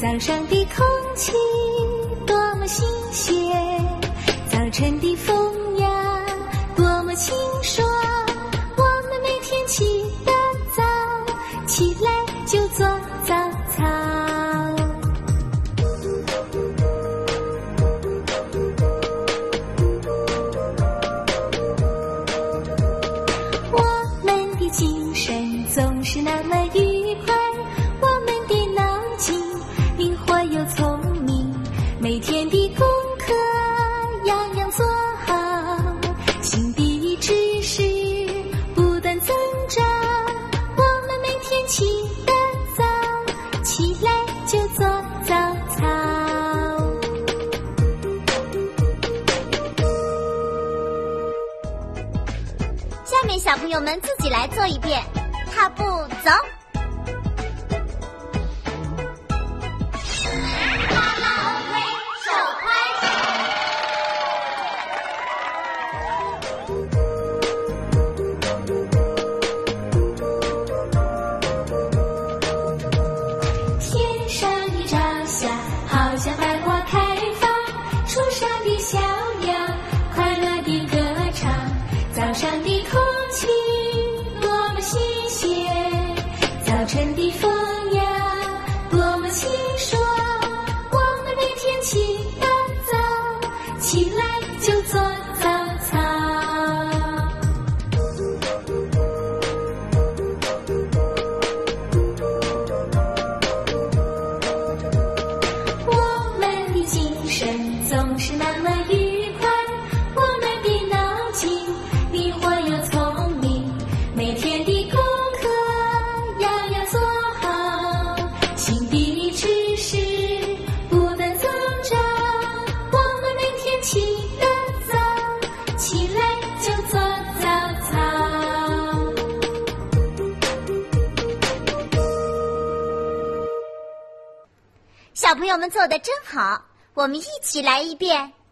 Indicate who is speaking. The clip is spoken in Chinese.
Speaker 1: 早上的空气多么新鲜，早晨的风呀多么清爽，我们每天起得早，起来就做早操。我们的精神总是那么愉快，我们的脑筋灵活又聪明，每天的功课样样做好，新的知识不断增长，我们每天起得早，起来就做早操。
Speaker 2: 下面小朋友们自己来做一遍，踏步走。
Speaker 1: 天上的朝霞好像百花开放，树上的小鸟快乐地歌唱，早上的空气多么新鲜，早晨的风呀多么清爽，我们每天起得早，起来就做早操。我们的精神总是那么愉快，我们的脑筋灵活又聪明，每天的功课样样做好，新的知识不断增长，我们每天起得早，起来就做早操。
Speaker 2: 小朋友们做得真好，我们一起来一遍。